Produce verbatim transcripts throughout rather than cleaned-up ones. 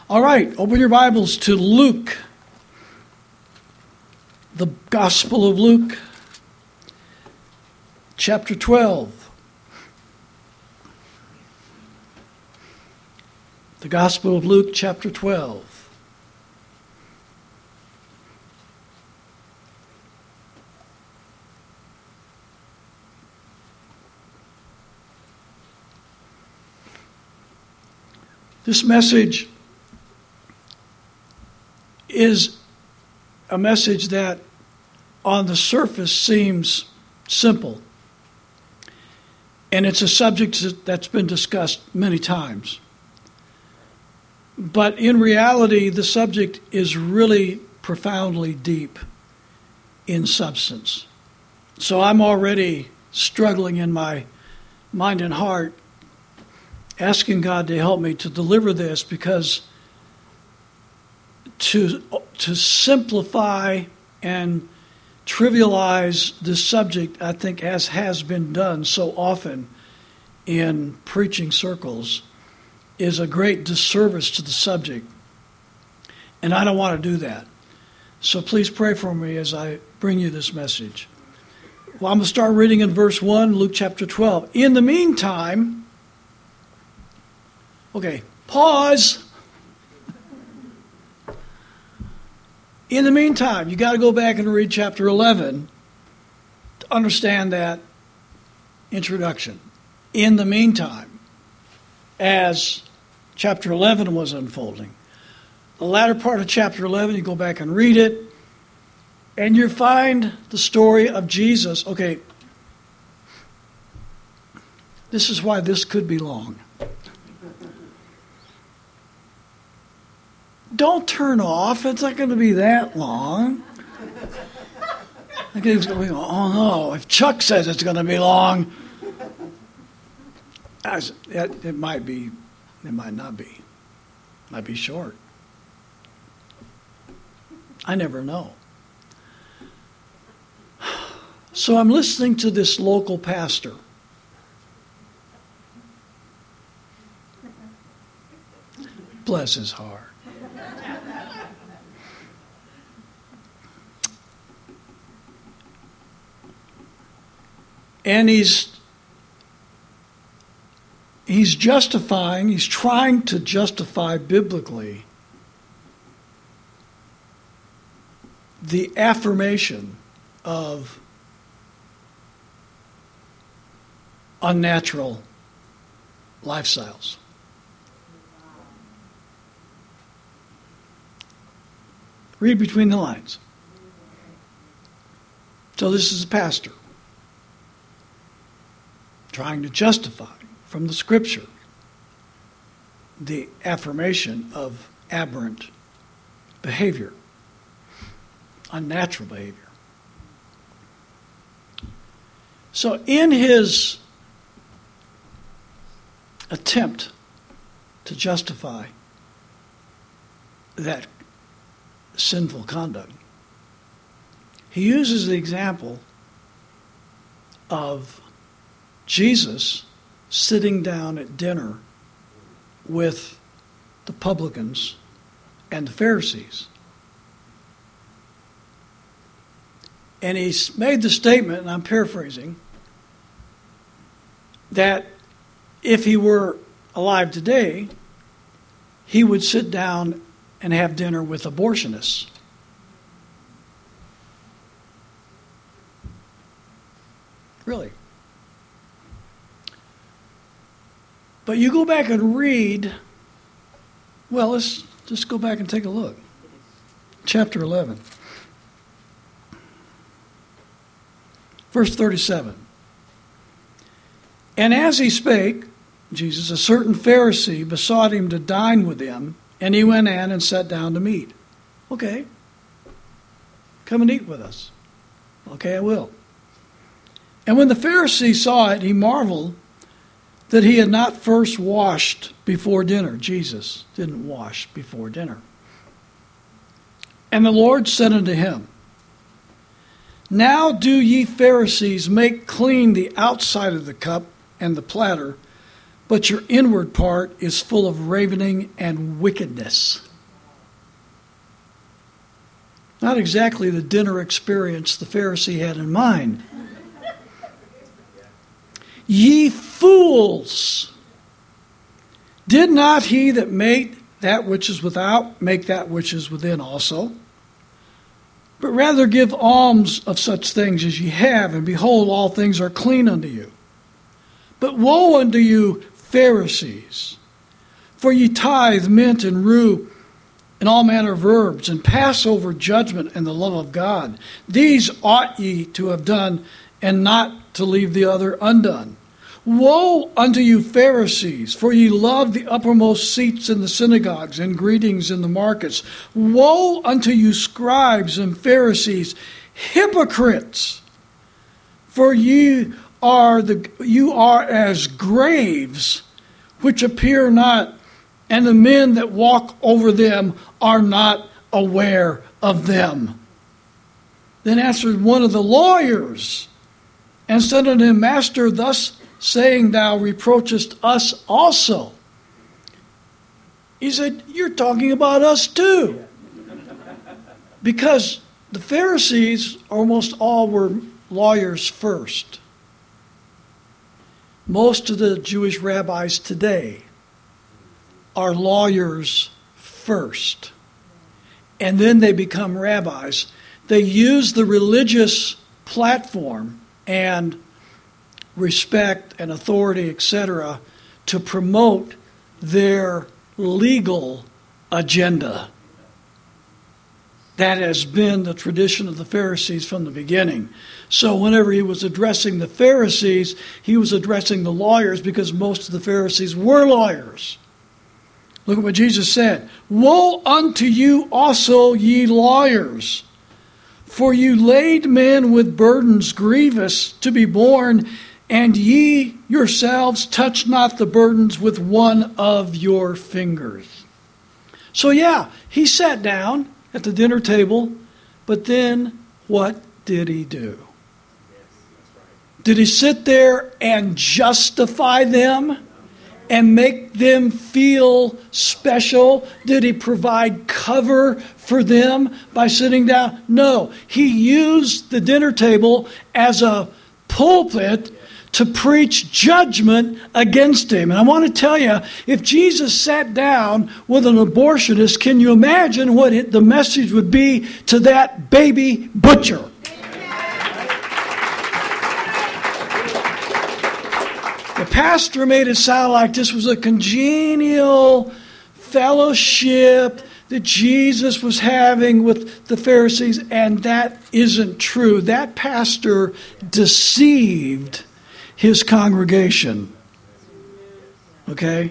All right, open your Bibles to Luke, the Gospel of Luke, chapter twelve. The Gospel of Luke, chapter twelve. This message is a message that on the surface seems simple. And it's a subject that's been discussed many times. But in reality, the subject is really profoundly deep in substance. So I'm already struggling in my mind and heart, asking God to help me to deliver this, because to to simplify and trivialize this subject, I think, as has been done so often in preaching circles, is a great disservice to the subject. And I don't want to do that. So please pray for me as I bring you this message. Well, I'm going to start reading in verse one, Luke chapter twelve. In the meantime, okay, pause. In the meantime, you got to go back and read chapter eleven to understand that introduction. In the meantime, as chapter eleven was unfolding, the latter part of chapter eleven, you go back and read it, and you find the story of Jesus. Okay, this is why this could be long. Don't turn off. It's not going to be that long. I think it's going to be, oh no, if Chuck says it's going to be long, it, it might be, it might not be. It might be short. I never know. So I'm listening to this local pastor. Bless his heart. And he's he's justifying, he's trying to justify biblically the affirmation of unnatural lifestyles. Read between the lines. So this is a pastor trying to justify from the Scripture the affirmation of aberrant behavior, unnatural behavior. So in his attempt to justify that sinful conduct, he uses the example of Jesus sitting down at dinner with the publicans and the Pharisees. And he's made the statement, and I'm paraphrasing, that if he were alive today, he would sit down and have dinner with abortionists. Really. But you go back and read, well, let's just go back and take a look. Chapter eleven. Verse thirty-seven. And as he spake, Jesus, a certain Pharisee besought him to dine with him, and he went in and sat down to meat. Okay. Come and eat with us. Okay, I will. And when the Pharisee saw it, he marveled that he had not first washed before dinner. Jesus didn't wash before dinner. And the Lord said unto him, Now do ye Pharisees make clean the outside of the cup and the platter, but your inward part is full of ravening and wickedness. Not exactly the dinner experience the Pharisee had in mind. Ye fools! Did not he that made that which is without make that which is within also? But rather give alms of such things as ye have, and behold, all things are clean unto you. But woe unto you, Pharisees! For ye tithe mint and rue, and all manner of herbs, and pass over judgment and the love of God. These ought ye to have done, and not to leave the other undone. Woe unto you, Pharisees, for ye love the uppermost seats in the synagogues and greetings in the markets. Woe unto you, scribes and Pharisees, hypocrites, for ye are the you are as graves which appear not, and the men that walk over them are not aware of them. Then answered one of the lawyers and said unto him, Master, thus saying thou reproachest us also. He said, you're talking about us too. Because the Pharisees almost all were lawyers first. Most of the Jewish rabbis today are lawyers first. And then they become rabbis. They use the religious platform and respect and authority, et cetera, to promote their legal agenda. That has been the tradition of the Pharisees from the beginning. So whenever he was addressing the Pharisees, he was addressing the lawyers because most of the Pharisees were lawyers. Look at what Jesus said. Woe unto you also, ye lawyers, for you laid men with burdens grievous to be borne, and ye yourselves touch not the burdens with one of your fingers. So yeah, he sat down at the dinner table, but then what did he do? Did he sit there and justify them and make them feel special? Did he provide cover for them by sitting down? No. He used the dinner table as a pulpit to preach judgment against him. And I want to tell you, if Jesus sat down with an abortionist, can you imagine what it, the message would be to that baby butcher? The pastor made it sound like this was a congenial fellowship that Jesus was having with the Pharisees, and that isn't true. That pastor deceived his congregation. Okay?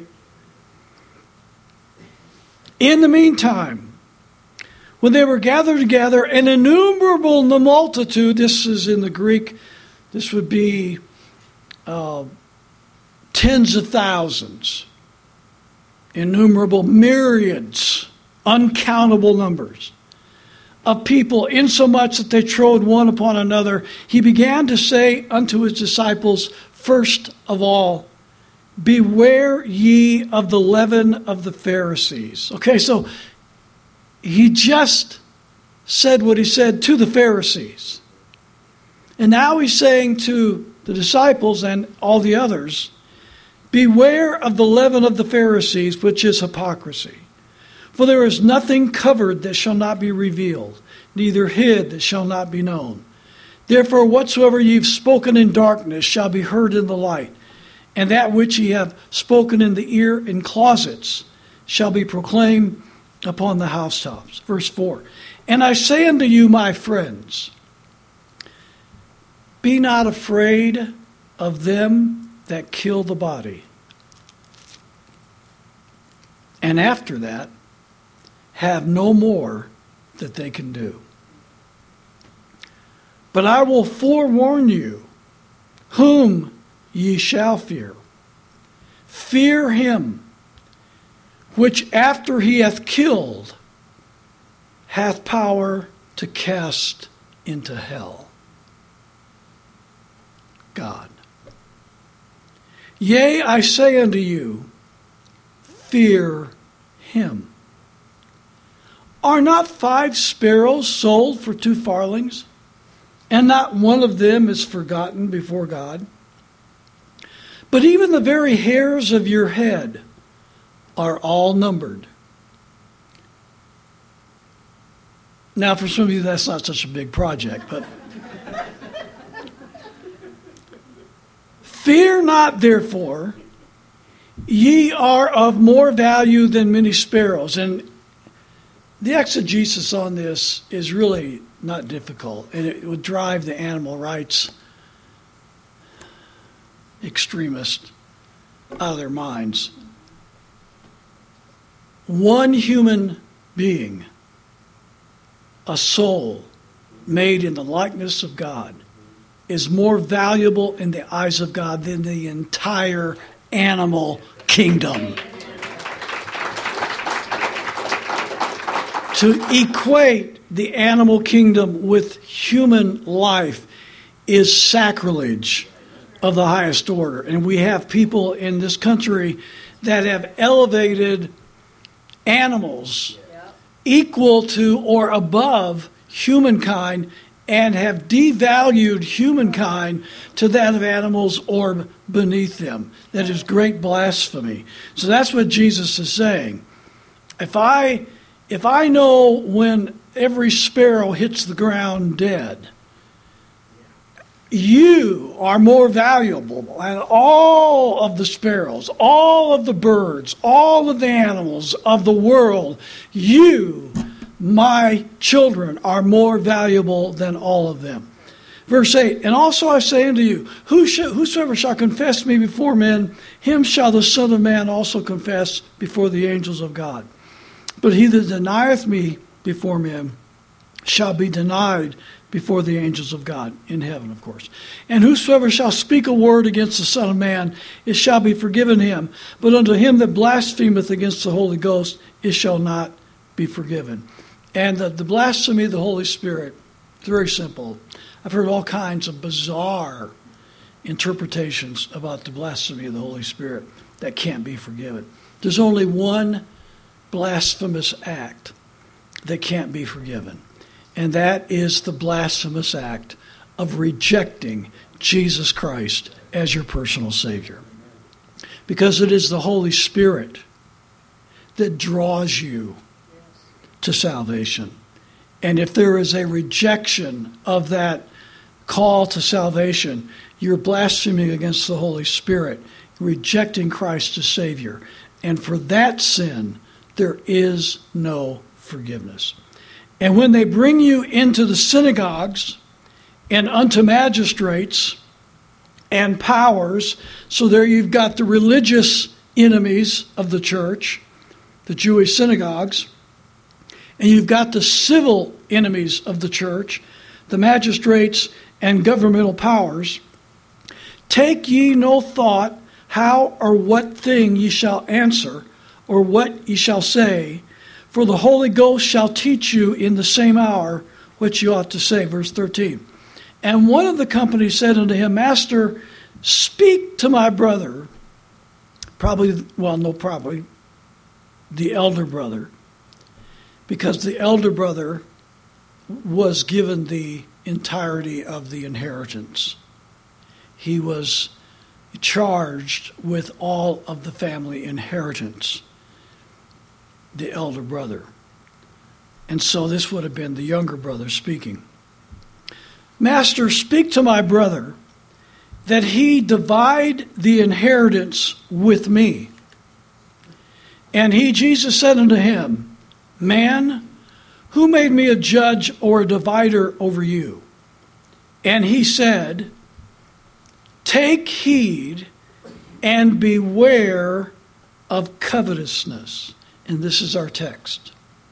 In the meantime, when they were gathered together, an innumerable multitude, this is in the Greek, this would be uh, tens of thousands, innumerable myriads, uncountable numbers of people, insomuch that they trode one upon another, he began to say unto his disciples, first of all, beware ye of the leaven of the Pharisees. Okay, so he just said what he said to the Pharisees. And now he's saying to the disciples and all the others, beware of the leaven of the Pharisees, which is hypocrisy. For there is nothing covered that shall not be revealed, neither hid that shall not be known. Therefore whatsoever ye have spoken in darkness shall be heard in the light, and that which ye have spoken in the ear in closets shall be proclaimed upon the housetops. Verse four, and I say unto you, my friends, be not afraid of them that kill the body. And after that, have no more that they can do. But I will forewarn you, whom ye shall fear. Fear him, which after he hath killed, hath power to cast into hell. God. Yea, I say unto you, fear him. Are not five sparrows sold for two farthings, and not one of them is forgotten before God? But even the very hairs of your head are all numbered. Now, for some of you, that's not such a big project, but fear not, therefore, ye are of more value than many sparrows. And the exegesis on this is really not difficult, and it would drive the animal rights extremists out of their minds. One human being, a soul made in the likeness of God, is more valuable in the eyes of God than the entire animal kingdom. To equate the animal kingdom with human life is sacrilege of the highest order. And we have people in this country that have elevated animals equal to or above humankind and have devalued humankind to that of animals or beneath them. That is great blasphemy. So that's what Jesus is saying. If I if I know when every sparrow hits the ground dead, you are more valuable than all of the sparrows, all of the birds, all of the animals of the world. You, my children, are more valuable than all of them. Verse eight, and also I say unto you, whosoever shall confess me before men, him shall the Son of Man also confess before the angels of God. But he that denieth me before men shall be denied before the angels of God, in heaven, of course. And whosoever shall speak a word against the Son of Man, it shall be forgiven him. But unto him that blasphemeth against the Holy Ghost, it shall not be forgiven. And the, the blasphemy of the Holy Spirit, it's very simple. I've heard all kinds of bizarre interpretations about the blasphemy of the Holy Spirit that can't be forgiven. There's only one blasphemous act that can't be forgiven. And that is the blasphemous act of rejecting Jesus Christ as your personal Savior. Because it is the Holy Spirit that draws you to salvation. And if there is a rejection of that call to salvation, you're blaspheming against the Holy Spirit, rejecting Christ as Savior. And for that sin, there is no forgiveness. And when they bring you into the synagogues and unto magistrates and powers, so there you've got the religious enemies of the church, the Jewish synagogues, and you've got the civil enemies of the church, the magistrates and governmental powers, take ye no thought how or what thing ye shall answer, or what ye shall say, for the Holy Ghost shall teach you in the same hour what you ought to say. Verse thirteen. And one of the company said unto him, Master, speak to my brother. Probably, well, no, probably, the elder brother. Because the elder brother was given the entirety of the inheritance. He was charged with all of the family inheritance. The elder brother. And so this would have been the younger brother speaking. Master, speak to my brother that he divide the inheritance with me. And he, Jesus, said unto him, Man, who made me a judge or a divider over you? And he said, Take heed and beware of covetousness. And this is our text.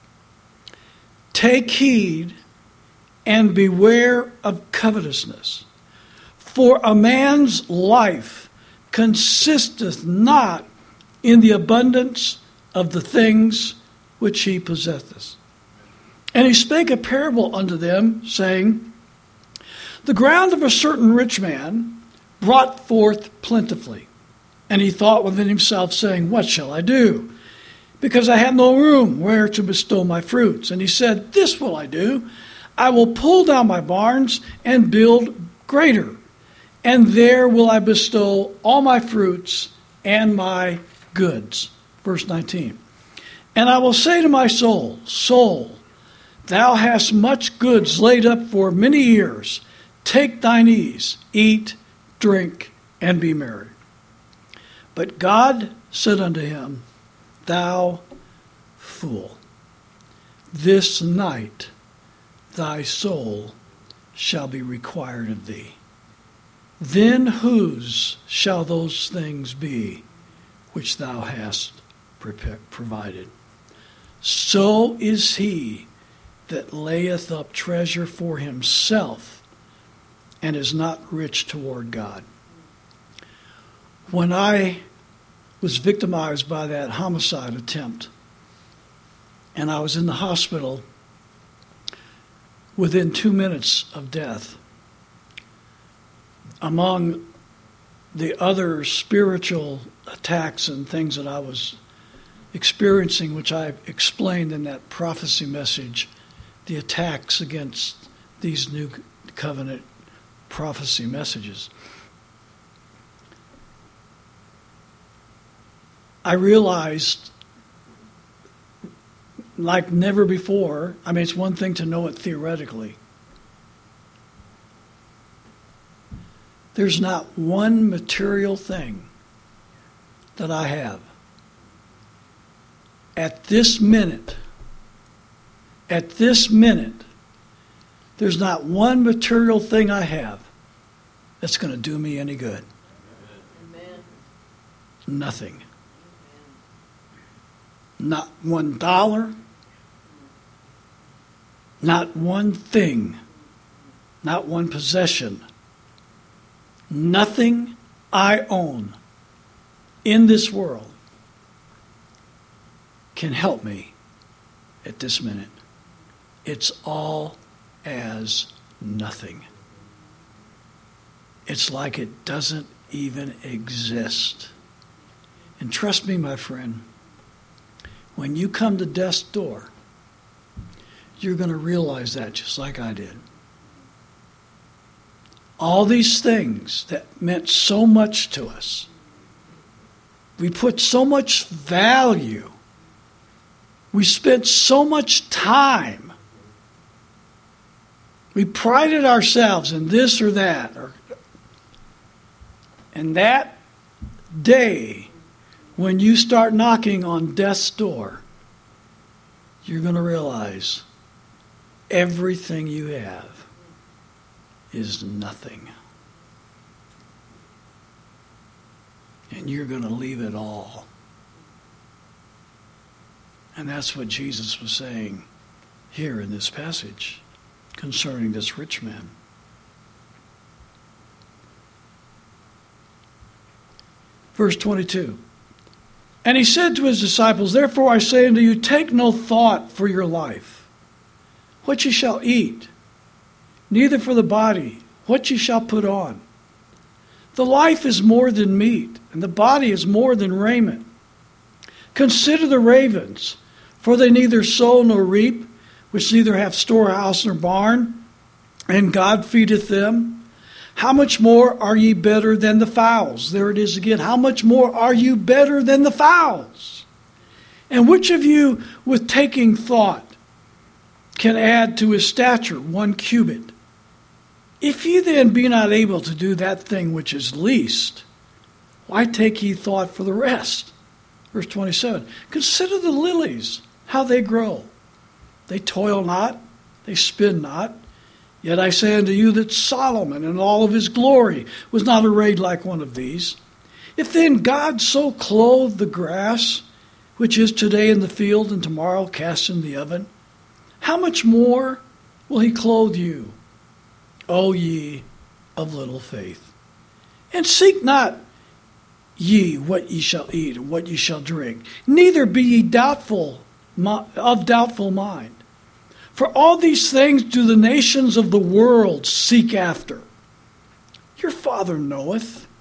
Take heed and beware of covetousness. For a man's life consisteth not in the abundance of the things which he possesseth. And he spake a parable unto them, saying, The ground of a certain rich man brought forth plentifully. And he thought within himself, saying, what shall I do? Because I have no room where to bestow my fruits. And he said, this will I do. I will pull down my barns and build greater. And there will I bestow all my fruits and my goods. Verse nineteen. And I will say to my soul, soul, thou hast much goods laid up for many years. Take thine ease, eat, drink, and be merry. But God said unto him, thou fool, this night thy soul shall be required of thee. Then whose shall those things be which thou hast provided? So is he that layeth up treasure for himself and is not rich toward God. When I was victimized by that homicide attempt, and I was in the hospital within two minutes of death, among the other spiritual attacks and things that I was experiencing, which I explained in that prophecy message, the attacks against these new covenant prophecy messages, I realized, like never before, I mean, it's one thing to know it theoretically. There's not one material thing that I have at this minute, at this minute, there's not one material thing I have that's going to do me any good. Amen. Nothing. Amen. Not one dollar, not one thing, not one possession. Nothing I own in this world can help me at this minute. It's all as nothing. It's like it doesn't even exist. And trust me, my friend, when you come to death's door, you're going to realize that just like I did. All these things that meant so much to us, we put so much value, we spent so much time, we prided ourselves in this or that, or, and that day when you start knocking on death's door, you're going to realize everything you have is nothing. And you're going to leave it all. And that's what Jesus was saying here in this passage concerning this rich man. Verse twenty-two. And he said to his disciples, therefore I say unto you, take no thought for your life, what ye shall eat, neither for the body, what ye shall put on. The life is more than meat, and the body is more than raiment. Consider the ravens, for they neither sow nor reap, which neither have storehouse nor barn, and God feedeth them. How much more are ye better than the fowls? There it is again. How much more are you better than the fowls? And which of you, with taking thought, can add to his stature one cubit? If ye then be not able to do that thing which is least, why take ye thought for the rest? Verse twenty-seven. Consider the lilies, how they grow. They toil not, they spin not. Yet I say unto you that Solomon in all of his glory was not arrayed like one of these. If then God so clothe the grass, which is today in the field and tomorrow cast in the oven, how much more will he clothe you, O ye of little faith? And seek not ye what ye shall eat and what ye shall drink, neither be ye doubtful of doubtful mind. For all these things do the nations of the world seek after. Your Father knoweth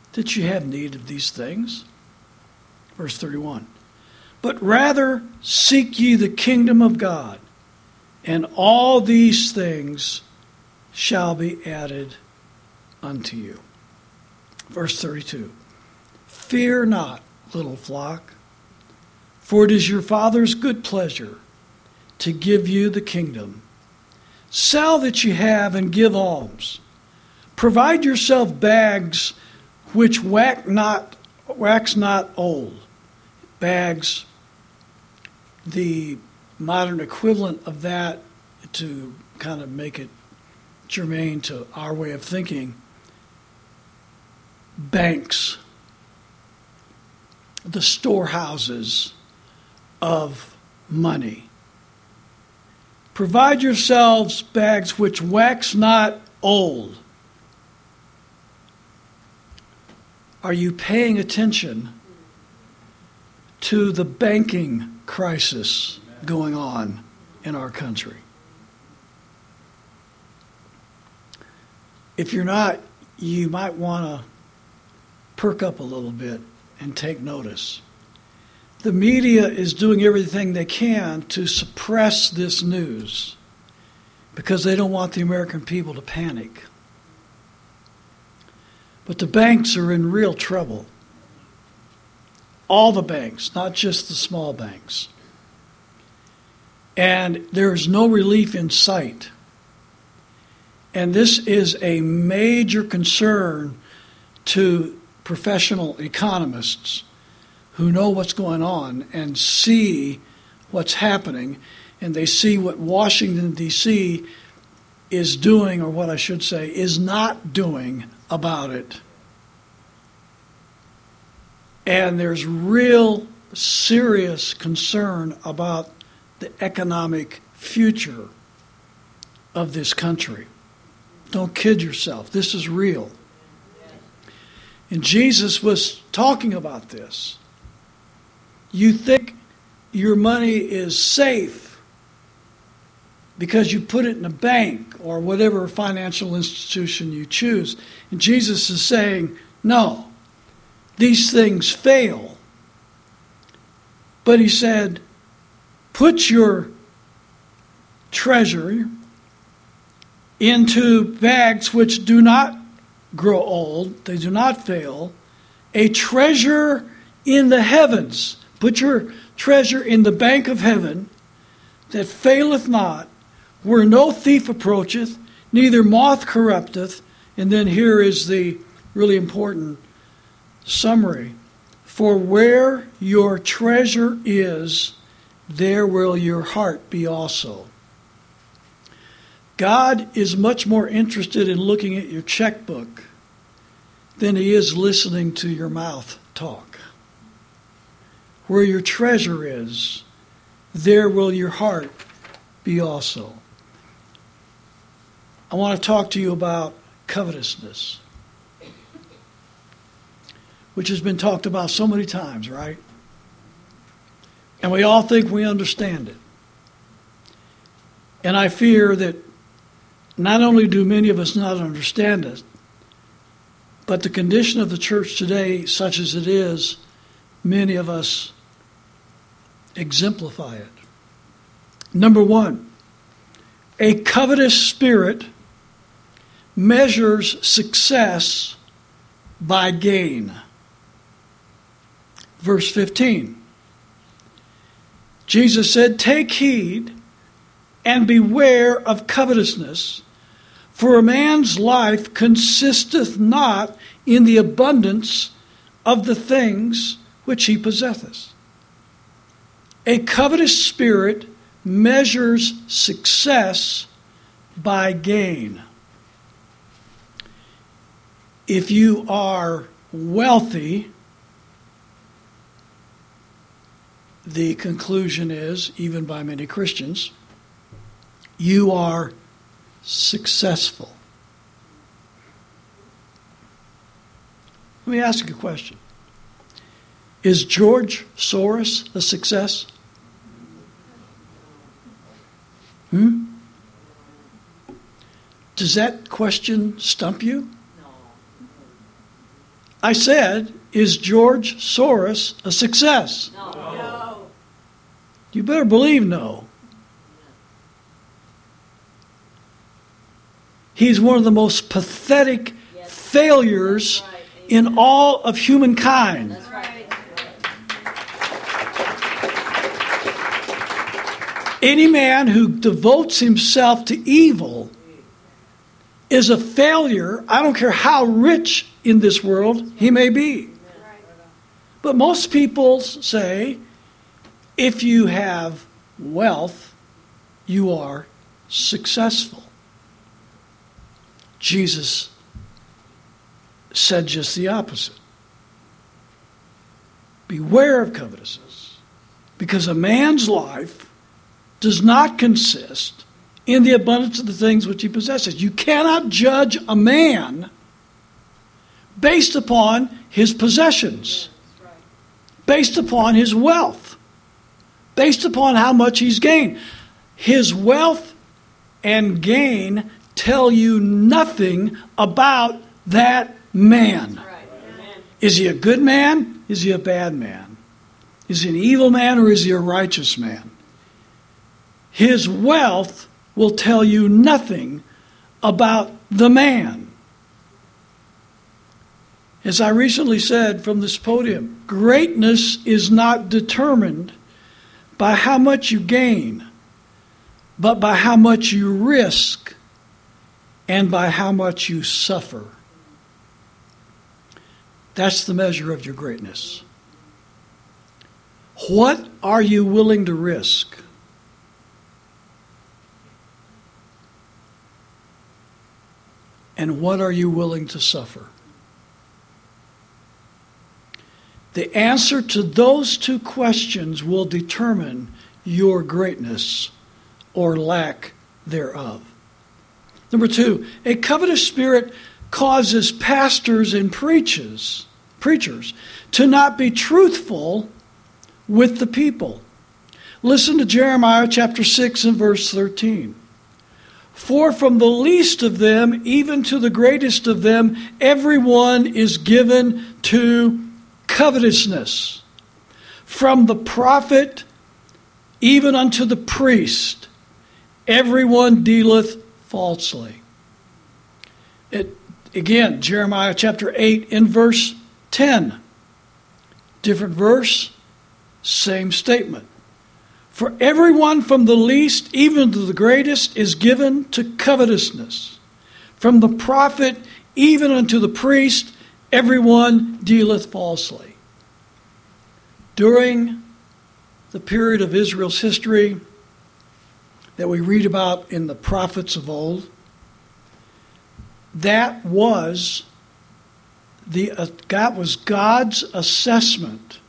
that you have need of these things. Verse thirty-one. But rather seek ye the kingdom of God, and all these things shall be added unto you. Verse thirty-two. Fear not, little flock, for it is your Father's good pleasure to give you the kingdom. Sell that you have and give alms. Provide yourself bags which wax not, wax not old. Bags, the modern equivalent of that, to kind of make it germane to our way of thinking, banks, the storehouses of money. Provide yourselves bags which wax not old. Are you paying attention to the banking crisis going on in our country? If you're not, you might want to perk up a little bit and take notice. The media is doing everything they can to suppress this news because they don't want the American people to panic. But the banks are in real trouble. All the banks, not just the small banks. And there is no relief in sight. And this is a major concern to professional economists who know what's going on and see what's happening, and they see what Washington, D C is doing, or what I should say, is not doing about it. And there's real serious concern about the economic future of this country. Don't kid yourself. This is real. And Jesus was talking about this. You think your money is safe because you put it in a bank or whatever financial institution you choose. And Jesus is saying, no, these things fail. But he said, put your treasure into bags which do not grow old, they do not fail, a treasure in the heavens. Put your treasure in the bank of heaven that faileth not, where no thief approacheth, neither moth corrupteth. And then here is the really important summary. For where your treasure is, there will your heart be also. God is much more interested in looking at your checkbook than he is listening to your mouth talk. Where your treasure is, there will your heart be also. I want to talk to you about covetousness, which has been talked about so many times, right? And we all think we understand it. And I fear that not only do many of us not understand it, but the condition of the church today, such as it is, many of us exemplify it. Number one, a covetous spirit measures success by gain. Verse fifteen. Jesus said, take heed and beware of covetousness, for a man's life consisteth not in the abundance of the things which he possesseth. A covetous spirit measures success by gain. If you are wealthy, the conclusion is, even by many Christians, you are successful. Let me ask you a question. Is George Soros a success? Hmm? Does that question stump you? I said, is George Soros a success? No. No. You better believe no. He's one of the most pathetic yes. failures right. in all of humankind. That's right. Any man who devotes himself to evil is a failure. I don't care how rich in this world he may be. But most people say, if you have wealth, you are successful. Jesus said just the opposite. Beware of covetousness, because a man's life does not consist in the abundance of the things which he possesses. You cannot judge a man based upon his possessions, based upon his wealth, based upon how much he's gained. His wealth and gain tell you nothing about that man. Is he a good man? Is he a bad man? Is he an evil man or is he a righteous man? His wealth will tell you nothing about the man. As I recently said from this podium, greatness is not determined by how much you gain, but by how much you risk and by how much you suffer. That's the measure of your greatness. What are you willing to risk? And what are you willing to suffer? The answer to those two questions will determine your greatness or lack thereof. Number two, a covetous spirit causes pastors and preachers, preachers to not be truthful with the people. Listen to Jeremiah chapter six and verse thirteen. For from the least of them, even to the greatest of them, everyone is given to covetousness. From the prophet, even unto the priest, everyone dealeth falsely. It, again, Jeremiah chapter eight in verse ten. Different verse, same statement. For everyone from the least even to the greatest is given to covetousness. From the prophet even unto the priest, everyone dealeth falsely. During the period of Israel's history that we read about in the prophets of old, that was the uh, that was God's assessment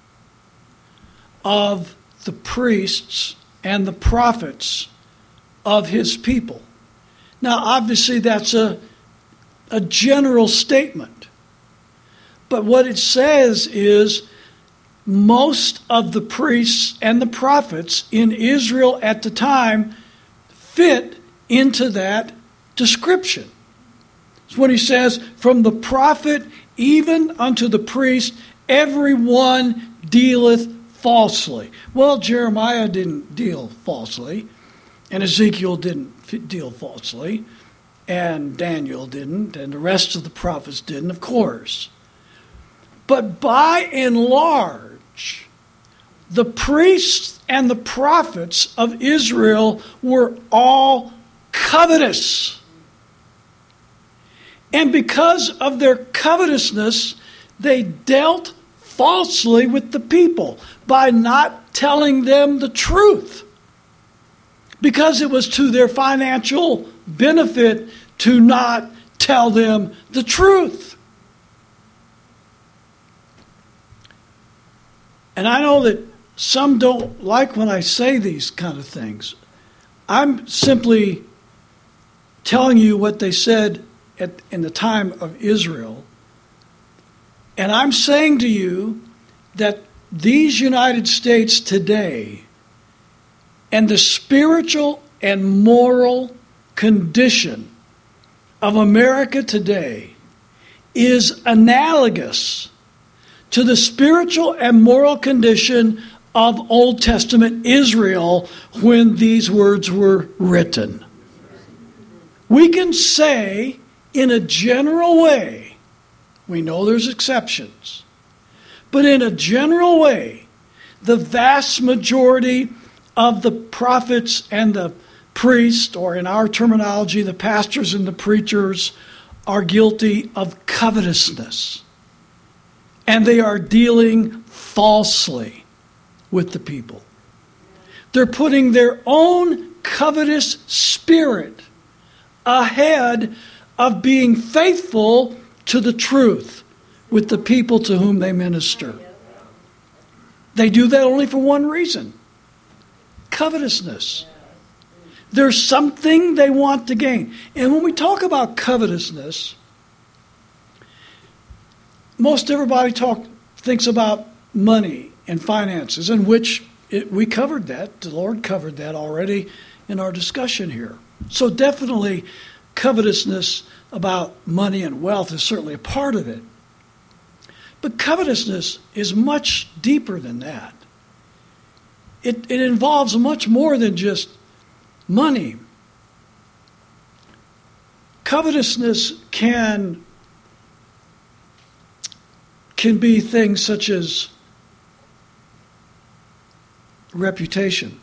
of the priests and the prophets of his people. Now, obviously, that's a, a general statement. But what it says is most of the priests and the prophets in Israel at the time fit into that description. It's when he says, from the prophet even unto the priest, everyone dealeth falsely. Well, Jeremiah didn't deal falsely, and Ezekiel didn't deal falsely, and Daniel didn't, and the rest of the prophets didn't, of course. But by and large, the priests and the prophets of Israel were all covetous. And because of their covetousness, they dealt falsely with the people by not telling them the truth, because it was to their financial benefit to not tell them the truth. And I know that some don't like when I say these kind of things. I'm simply telling you what they said at, in the time of Israel. And I'm saying to you that these United States today and the spiritual and moral condition of America today is analogous to the spiritual and moral condition of Old Testament Israel when these words were written. We can say in a general way, we know there's exceptions, but in a general way, the vast majority of the prophets and the priests, or in our terminology, the pastors and the preachers, are guilty of covetousness. And they are dealing falsely with the people. They're putting their own covetous spirit ahead of being faithful to the truth with the people to whom they minister. They do that only for one reason: covetousness. There's something they want to gain. And when we talk about covetousness, most everybody talk thinks about money and finances, in which it, we covered that. The Lord covered that already in our discussion here. So definitely covetousness about money and wealth is certainly a part of it. But covetousness is much deeper than that. It, it involves much more than just money. Covetousness can, can be things such as reputation,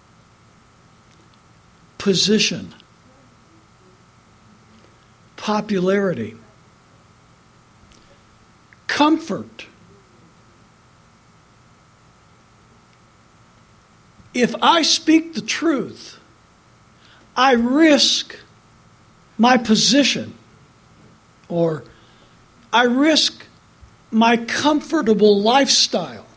position, popularity, comfort. If I speak the truth, I risk my position, or I risk my comfortable lifestyle,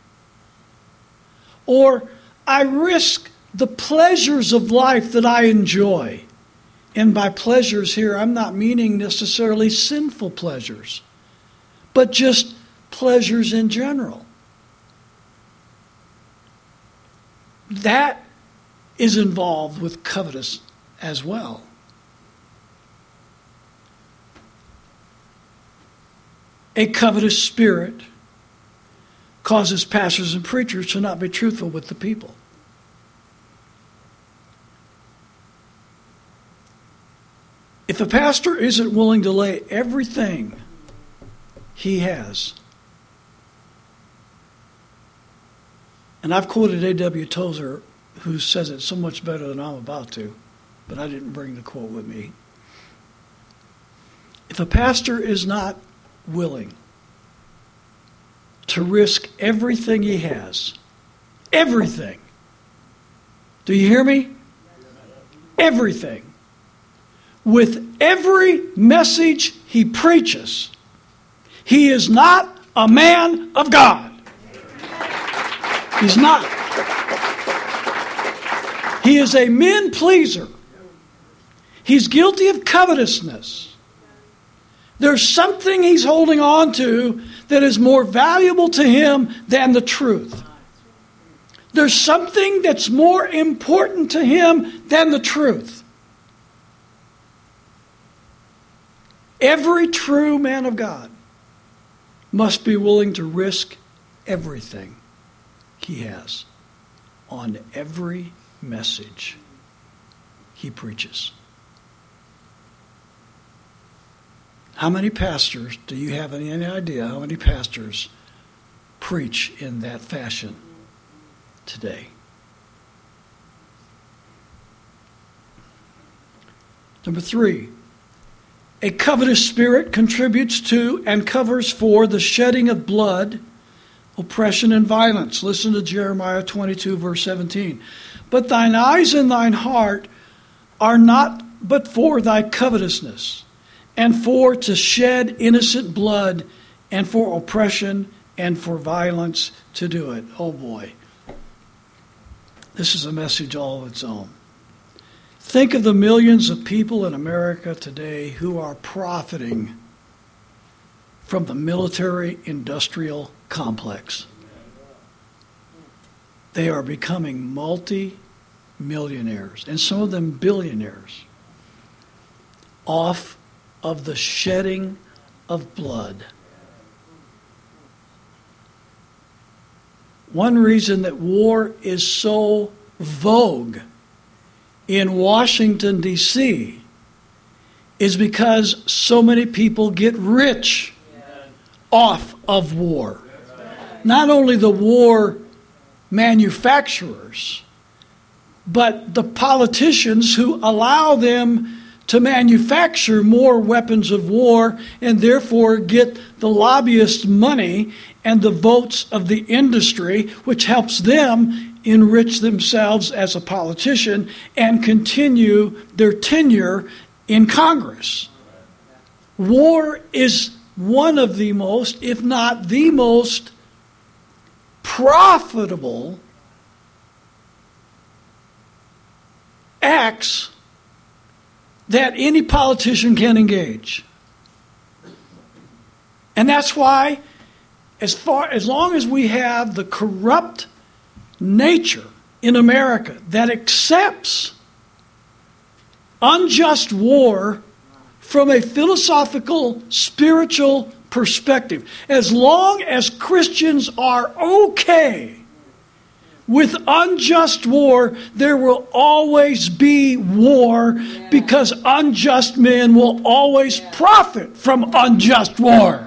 or I risk the pleasures of life that I enjoy. And by pleasures here, I'm not meaning necessarily sinful pleasures, but just pleasures in general. That is involved with covetous as well. A covetous spirit causes pastors and preachers to not be truthful with the people. If a pastor isn't willing to lay everything he has, and I've quoted A W Tozer, who says it so much better than I'm about to, but I didn't bring the quote with me. If a pastor is not willing to risk everything he has, everything, do you hear me? Everything, with every message he preaches, he is not a man of God. He's not. He is a men pleaser. He's guilty of covetousness. There's something he's holding on to that is more valuable to him than the truth. There's something that's more important to him than the truth. Every true man of God must be willing to risk everything he has on every message he preaches. How many pastors, do you have any, any idea how many pastors preach in that fashion today? Number three, a covetous spirit contributes to and covers for the shedding of blood, oppression, and violence. Listen to Jeremiah twenty-two, verse seventeen. But thine eyes and thine heart are not but for thy covetousness, and for to shed innocent blood, and for oppression, and for violence to do it. Oh boy. This is a message all of its own. Think of the millions of people in America today who are profiting from the military-industrial complex. They are becoming multi-millionaires, and some of them billionaires, off of the shedding of blood. One reason that war is so vogue in Washington, D C is because so many people get rich off of war. Not only the war manufacturers, but the politicians who allow them to manufacture more weapons of war and therefore get the lobbyists' money and the votes of the industry, which helps them enrich themselves as a politician and continue their tenure in Congress. War is one of the most, if not the most, profitable acts that any politician can engage. And that's why, as far as long as we have the corrupt nature in America that accepts unjust war from a philosophical, spiritual perspective, as long as Christians are okay with unjust war, there will always be war, yeah. because unjust men will always yeah. profit from unjust war.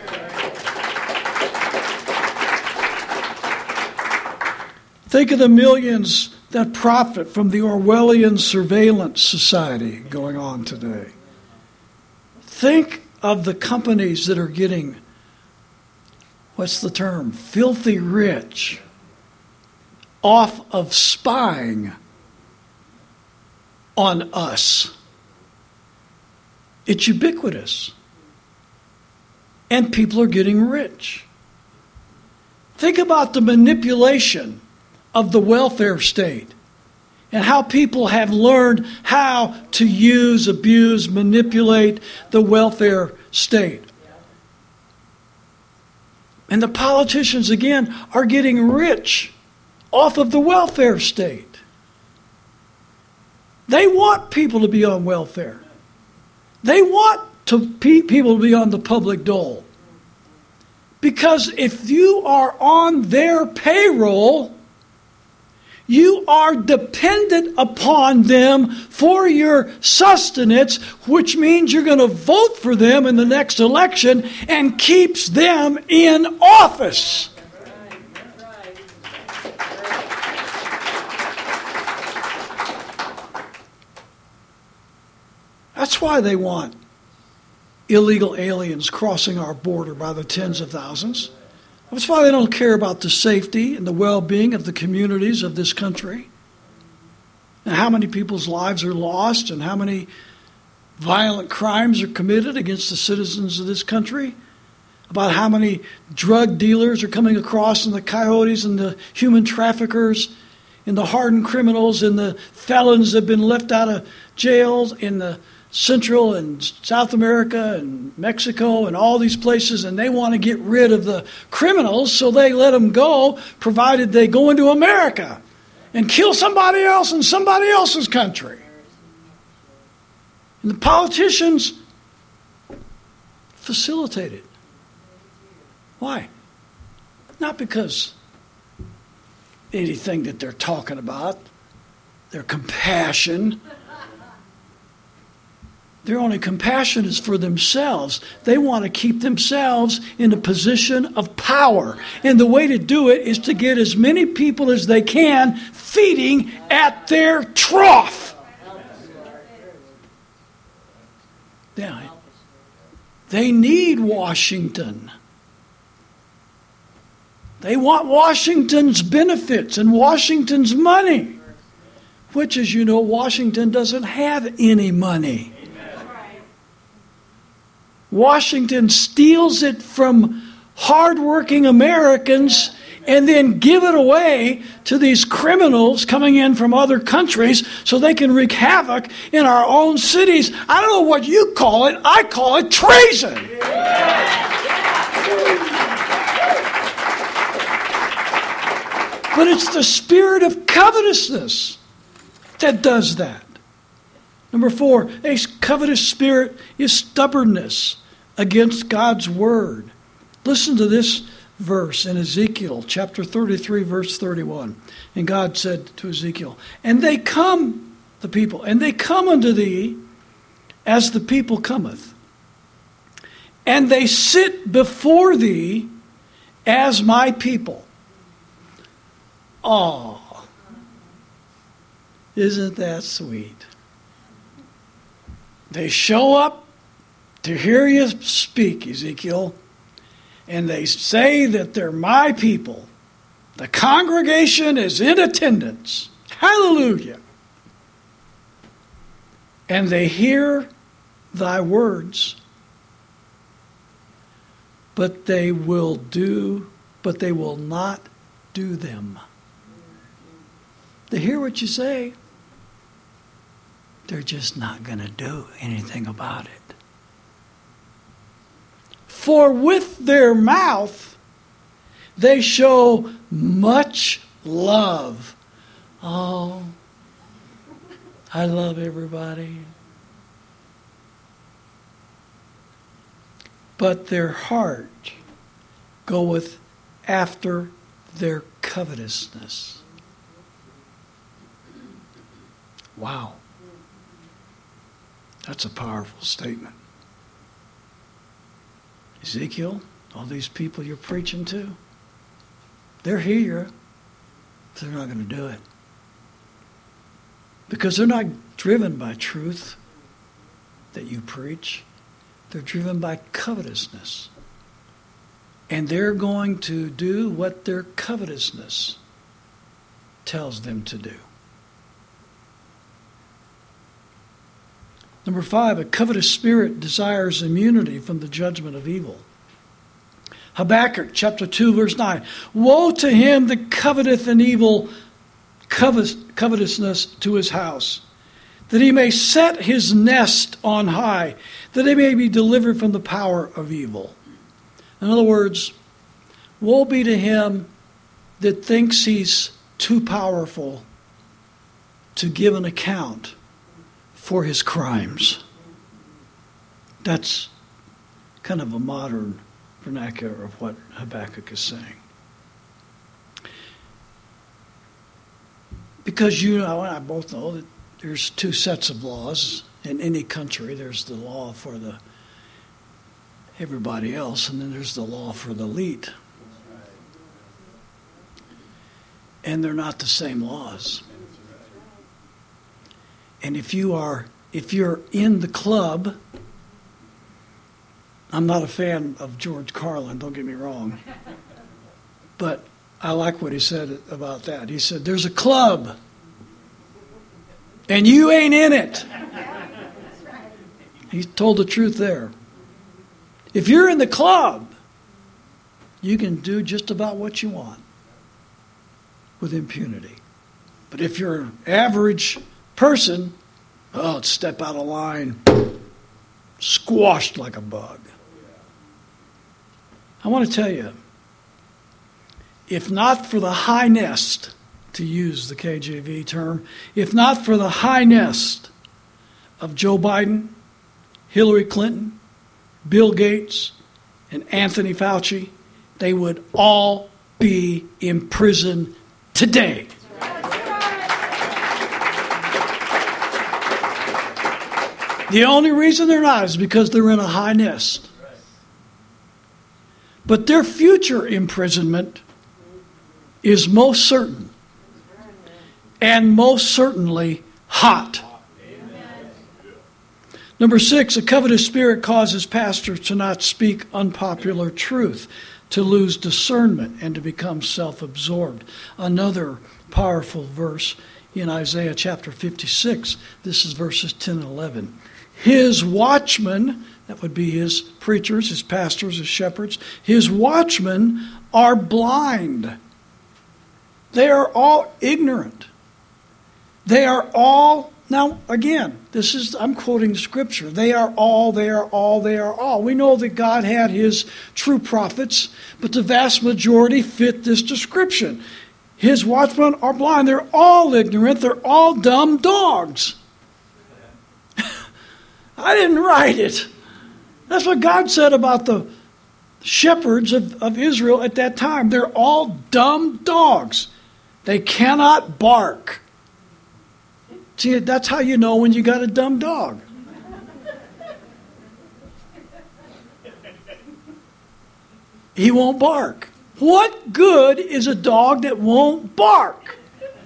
Think of the millions that profit from the Orwellian surveillance society going on today. Think of the companies that are getting, what's the term, filthy rich off of spying on us. It's ubiquitous. And people are getting rich. Think about the manipulation of the welfare state and how people have learned how to use, abuse, manipulate the welfare state. And the politicians, again, are getting rich off of the welfare state. They want people to be on welfare. They want to pe- people to be on the public dole. Because if you are on their payroll, you are dependent upon them for your sustenance, which means you're going to vote for them in the next election and keeps them in office. That's why they want illegal aliens crossing our border by the tens of thousands. That's why they don't care about the safety and the well-being of the communities of this country, and how many people's lives are lost, and how many violent crimes are committed against the citizens of this country, about how many drug dealers are coming across, and the coyotes and the human traffickers and the hardened criminals and the felons that have been left out of jails in the Central and South America and Mexico and all these places, and they want to get rid of the criminals, so they let them go, provided they go into America and kill somebody else in somebody else's country. And the politicians facilitate it. Why? Not because anything that they're talking about, their compassion. Their only compassion is for themselves. They want to keep themselves in a position of power. And the way to do it is to get as many people as they can feeding at their trough. Yeah. They need Washington. They want Washington's benefits and Washington's money, which, as you know, Washington doesn't have any money. Washington steals it from hardworking Americans and then give it away to these criminals coming in from other countries so they can wreak havoc in our own cities. I don't know what you call it. I call it treason. But it's the spirit of covetousness that does that. Number four, a covetous spirit is stubbornness, against God's word. Listen to this verse in Ezekiel chapter thirty-three, verse thirty-one. And God said to Ezekiel, and they come, the people, and they come unto thee as the people cometh. And they sit before thee as my people. Oh, isn't that sweet? They show up to hear you speak, Ezekiel, and they say that they're my people. The congregation is in attendance. Hallelujah. And they hear thy words, but they will do, but they will not do them. They hear what you say. They're just not going to do anything about it. For with their mouth they show much love. Oh, I love everybody. But their heart goeth after their covetousness. Wow. That's a powerful statement. Ezekiel, all these people you're preaching to, they're here, but they're not going to do it. Because they're not driven by truth that you preach. They're driven by covetousness. And they're going to do what their covetousness tells them to do. Number five, a covetous spirit desires immunity from the judgment of evil. Habakkuk chapter two, verse nine. Woe to him that coveteth an evil covetousness to his house, that he may set his nest on high, that he may be delivered from the power of evil. In other words, woe be to him that thinks he's too powerful to give an account for his crimes. That's kind of a modern vernacular of what Habakkuk is saying. Because you know, and I both know that there's two sets of laws in any country. There's the law for the everybody else, and then there's the law for the elite. And they're not the same laws. And if you are, if you're in the club, I'm not a fan of George Carlin, don't get me wrong. But I like what he said about that. He said, there's a club, and you ain't in it. He told the truth there. If you're in the club, you can do just about what you want with impunity. But if you're an average person, oh, step out of line, squashed like a bug. I want to tell you, if not for the high nest, to use the K J V term, if not for the high nest of Joe Biden, Hillary Clinton, Bill Gates, and Anthony Fauci, they would all be in prison today. The only reason they're not is because they're in a high nest. But their future imprisonment is most certain. And most certainly hot. Number six, a covetous spirit causes pastors to not speak unpopular truth, to lose discernment, and to become self-absorbed. Another powerful verse in Isaiah chapter fifty-six. This is verses ten and eleven. His watchmen, that would be his preachers, his pastors, his shepherds, his watchmen are blind. They are all ignorant. They are all, now again, this is, I'm quoting scripture. They are all, they are all, they are all. We know that God had his true prophets, but the vast majority fit this description. His watchmen are blind. They're all ignorant. They're all dumb dogs. I didn't write it. That's what God said about the shepherds of, of Israel at that time. They're all dumb dogs. They cannot bark. See, that's how you know when you got a dumb dog. He won't bark. What good is a dog that won't bark?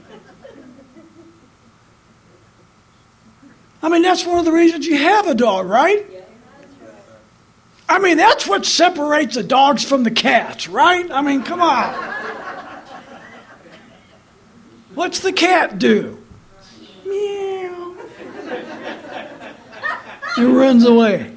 I mean, that's one of the reasons you have a dog, right? I mean, that's what separates the dogs from the cats, right? I mean, come on. What's the cat do? Meow. It runs away.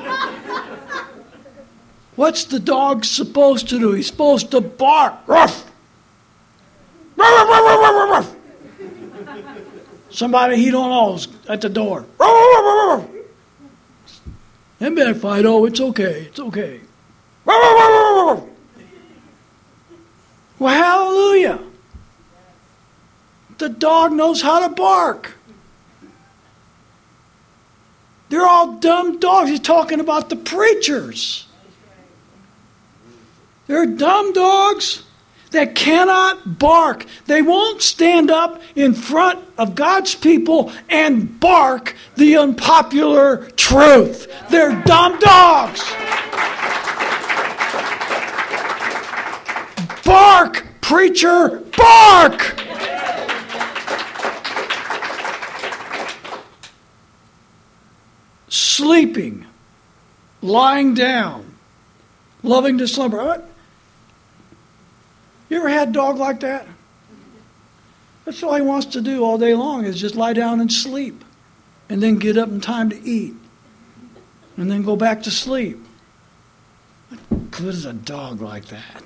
What's the dog supposed to do? He's supposed to bark. Ruff! Ruff, ruff, ruff, ruff, ruff. Somebody he don't know is at the door. Ruff, ruff, ruff, ruff. And back, Fido, it's okay, it's okay. Ruff, ruff, ruff, ruff. Well, hallelujah. The dog knows how to bark. They're all dumb dogs. He's talking about the preachers. They're dumb dogs that cannot bark. They won't stand up in front of God's people and bark the unpopular truth. They're dumb dogs. Bark, preacher, bark! Sleeping, lying down, loving to slumber. What? You ever had a dog like that? That's all he wants to do all day long is just lie down and sleep. And then get up in time to eat. And then go back to sleep. What good is a dog like that?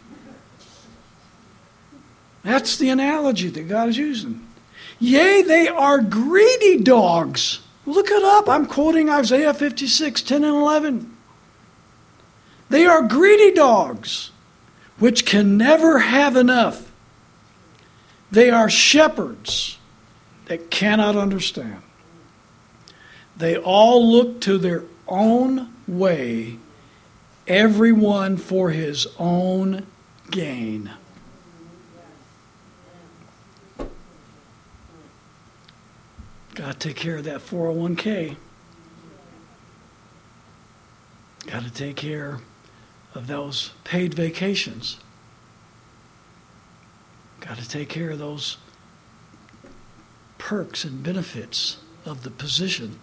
That's the analogy that God is using. Yea, they are greedy dogs. Look it up. I'm quoting Isaiah fifty-six, ten and eleven. They are greedy dogs, which can never have enough. They are shepherds that cannot understand. They all look to their own way, everyone for his own gain. Got to take care of that four oh one k. Got to take care of those paid vacations. Got to take care of those perks and benefits of the position.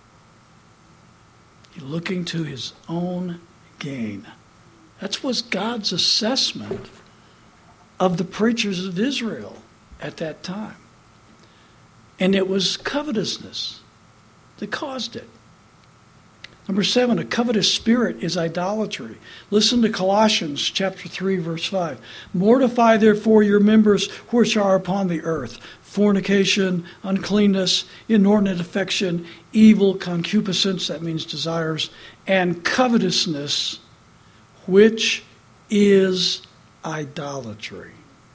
He's looking to his own gain. That's was God's assessment of the preachers of Israel at that time. And it was covetousness that caused it. Number seven, a covetous spirit is idolatry. Listen to Colossians chapter three, verse five. Mortify therefore your members which are upon the earth, fornication, uncleanness, inordinate affection, evil concupiscence, that means desires, and covetousness, which is idolatry.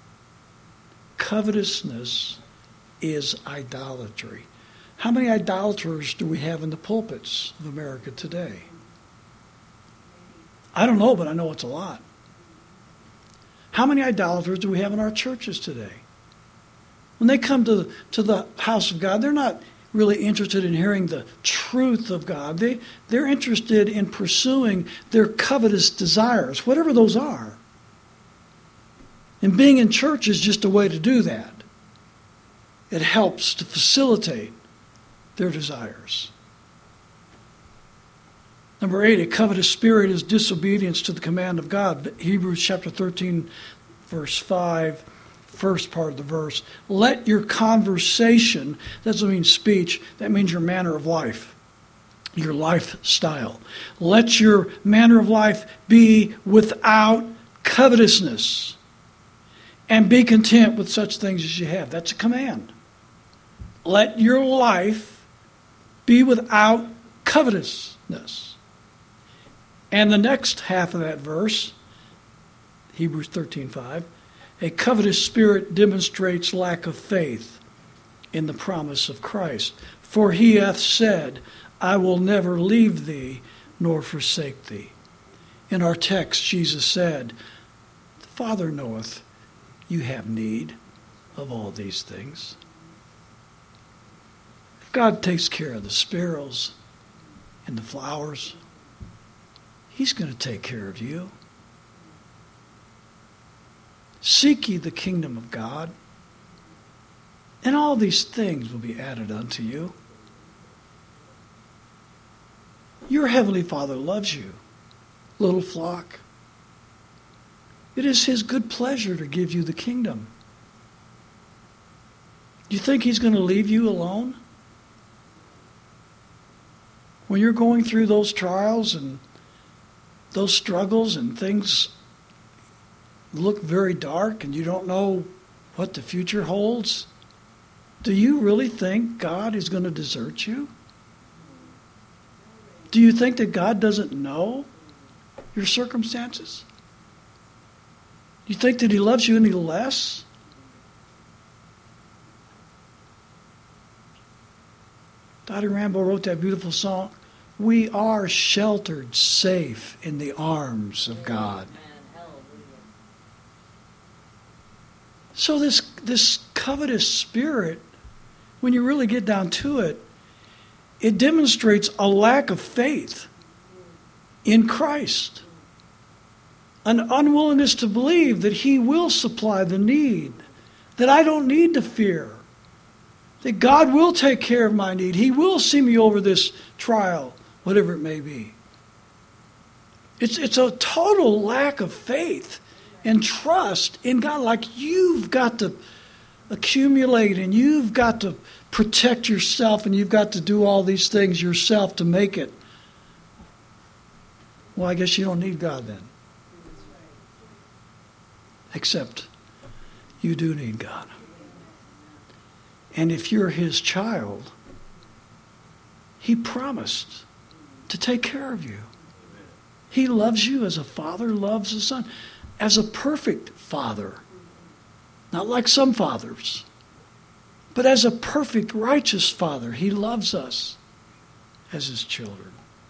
Covetousness is idolatry. How many idolaters do we have in the pulpits of America today? I don't know, but I know it's a lot. How many idolaters do we have in our churches today? When they come to the, to the house of God, they're not really interested in hearing the truth of God. They, they're interested in pursuing their covetous desires, whatever those are. And being in church is just a way to do that. It helps to facilitate their desires. Number eight, a covetous spirit is disobedience to the command of God. Hebrews chapter thirteen, verse five, first part of the verse. Let your conversation, that doesn't mean speech, that means your manner of life, your lifestyle. Let your manner of life be without covetousness, and be content with such things as you have. That's a command. Let your life be without covetousness. And the next half of that verse, Hebrews thirteen five, a covetous spirit demonstrates lack of faith in the promise of Christ. For he hath said, I will never leave thee, nor forsake thee. In our text, Jesus said, the Father knoweth you have need of all these things. God takes care of the sparrows and the flowers. He's going to take care of you. Seek ye the kingdom of God, and all these things will be added unto you. Your heavenly Father loves you, little flock. It is his good pleasure to give you the kingdom. Do you think he's going to leave you alone? When you're going through those trials and those struggles and things look very dark and you don't know what the future holds, do you really think God is going to desert you? Do you think that God doesn't know your circumstances? Do you think that he loves you any less? Dottie Rambo wrote that beautiful song, "We are sheltered safe in the arms of God." So this, this covetous spirit, when you really get down to it, it demonstrates a lack of faith in Christ. An unwillingness to believe that he will supply the need, that I don't need to fear, that God will take care of my need. He will see me over this trial, whatever it may be. It's, it's a total lack of faith and trust in God. Like you've got to accumulate and you've got to protect yourself and you've got to do all these things yourself to make it. Well, I guess you don't need God then. Except you do need God. And if you're his child, he promised to take care of you. He loves you as a father loves a son. As a perfect father. Not like some fathers. But as a perfect, righteous father, he loves us as his children.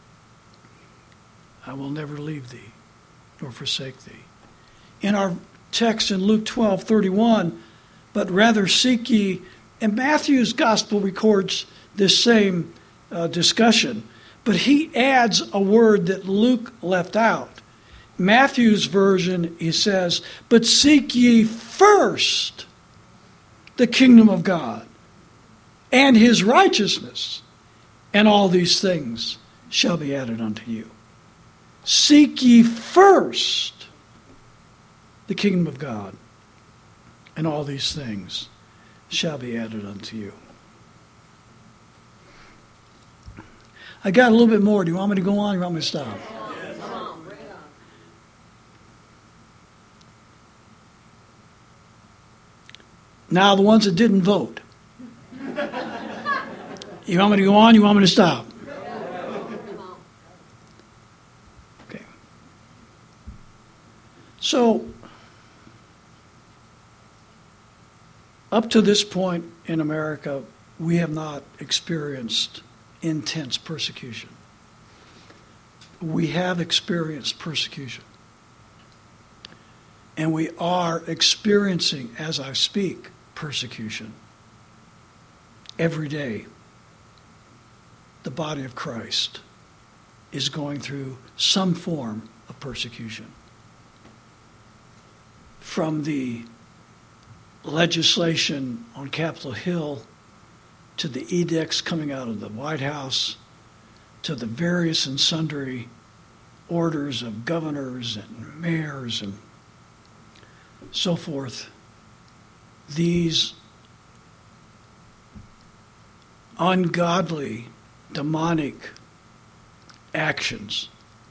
I will never leave thee, nor forsake thee. In our text in Luke twelve thirty-one, but rather seek ye, and Matthew's gospel records this same uh, discussion, but he adds a word that Luke left out. Matthew's version, he says, but seek ye first the kingdom of God and his righteousness, and all these things shall be added unto you. Seek ye first the kingdom of God, and all these things shall be added unto you. I got a little bit more. Do you want me to go on or you want me to stop? Now the ones that didn't vote. You want me to go on? You want me to stop? Okay. So, up to this point in America, we have not experienced intense persecution. We have experienced persecution. And we are experiencing, as I speak, persecution. Every day, the body of Christ is going through some form of persecution. From the legislation on Capitol Hill to the edicts coming out of the White House to the various and sundry orders of governors and mayors and so forth, these ungodly, demonic actions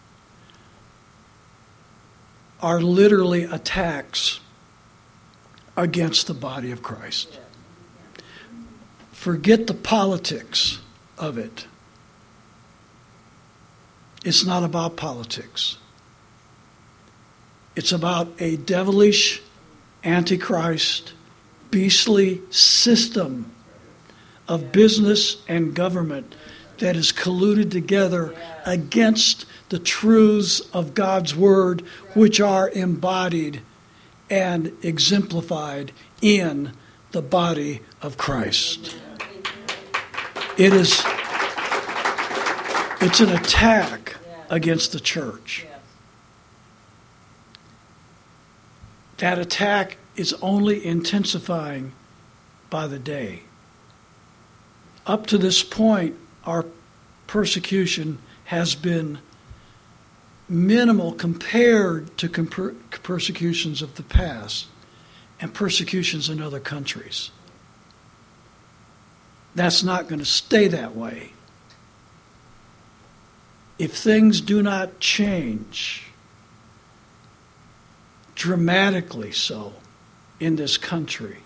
are literally attacks against the body of Christ. Forget the politics of it. It's not about politics. It's about a devilish, antichrist, beastly system of business and government that is colluded together against the truths of God's Word, which are embodied and exemplified in the body of Christ. It is it's an attack against the church. That attack is only intensifying by the day. Up to this point, our persecution has been minimal compared to comper- persecutions of the past and persecutions in other countries. That's not going to stay that way. If things do not change dramatically so in this country,